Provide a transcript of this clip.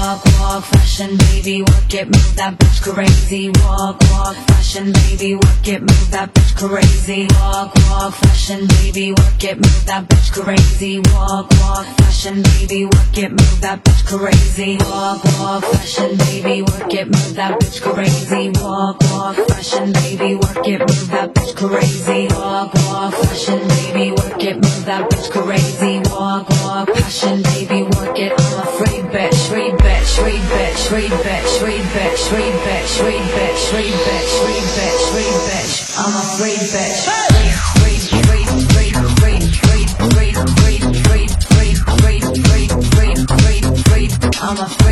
Walk, walk, fashion, baby, work it, move that bitch crazy. Walk, walk, fashion, baby, work it, move that bitch crazy. Walk, walk, fashion, baby, work it, move that bitch crazy. Walk, walk, fashion, baby, work it, move that bitch crazy. Walk, walk, fashion, baby, work it, move that bitch crazy. Walk, walk, fashion, baby, work it, move that bitch crazy. Walk, walk, fashion, baby, work it, move that bitch crazy. Walk, walk, fashion, baby, work it. I'm a free bitch, free bitch, free bitch, free bitch, free bitch, free bitch, free bitch, free bitch, free bitch, free bitch. I'm a free bitch. Free, free, free, free, free, free, free, free, free, free, free, free, free, free. I'm a